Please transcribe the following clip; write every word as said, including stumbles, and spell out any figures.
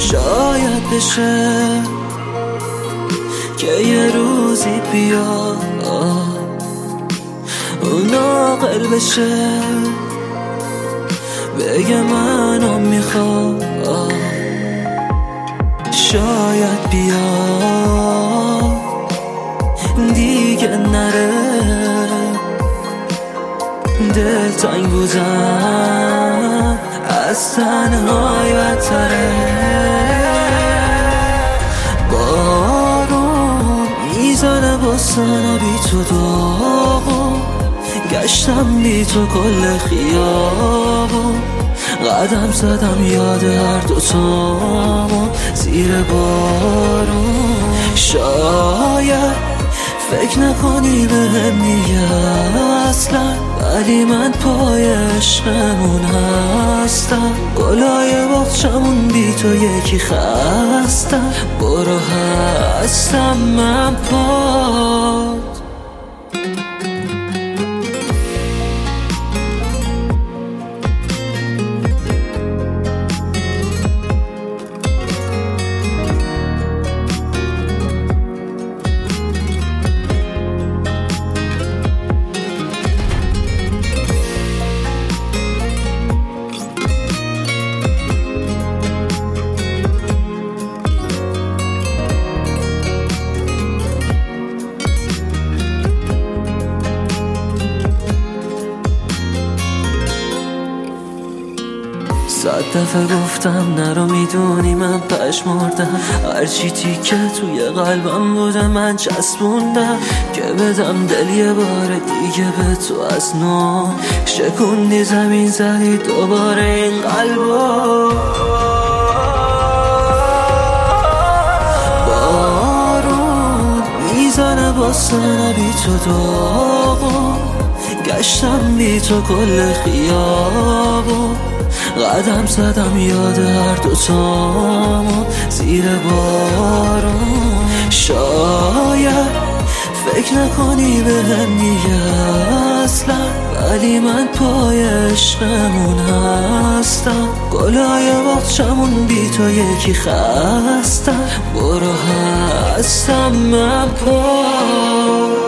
شاید بشه که یه روزی بیا اون عاقل بشه بگه منو میخواد. شاید بیا دیگه نره دلتنگ بودم از تنهای بدتره. بارون میزنه باسن بی تو داغو گشتم بی تو کل خیابو قدم زدم یاد هر دوتامون زیر بارون. شاید فکر نکنی بهم دیگه اصلا ولی من پای عشقمون هستم. گلای باغچمون بی تو یکی خستم. برو هستم من پاد. صد دفعه گفتم نرو میدونی من پشمردم هرچی تیکه توی قلبم بوده من چسبوندم که بدم دل یه بار دیگه به تو از نو شکوندی زمین زدی دوباره این قلبو. بارون میزنه باسن بی تو داغو گشتم بی تو کل خیابو قدم زدم یاد هر دوتامون زیر بارون. شاید فکر نکنی بهم دیگه اصلا ولی من پای عشقمون هستم. گلای باغچمون بی تو یکی خستم. برو هستم من پای